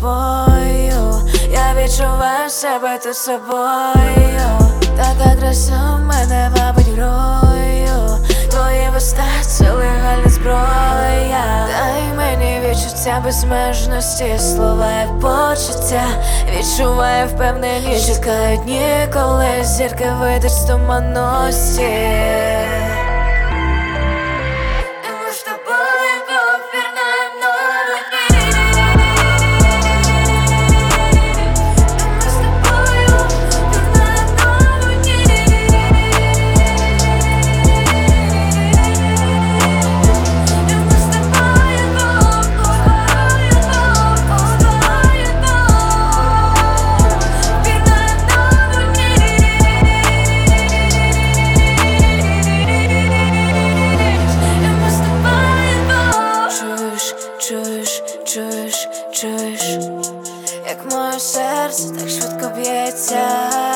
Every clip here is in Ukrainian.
тобою, я відчуваю себе тут собою. Така краса в мене вабить грою. Твої вуста — це легальна зброя. Дай мені відчуття безмежності, слова як почуття. Відчуваю впевненість, чекають дні, коли зірки вийдуть з туманності. Чуєш, як моє серце так швидко б'ється.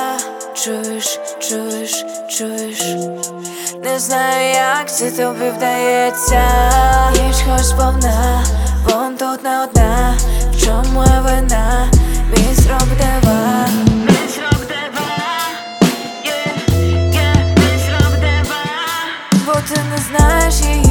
Чуєш, не знаю, як це тобі вдається. Ніч хоч сповна, вон тут не одна. В чому моя вина? Мій зрок дива. Бо ти не знаєш її.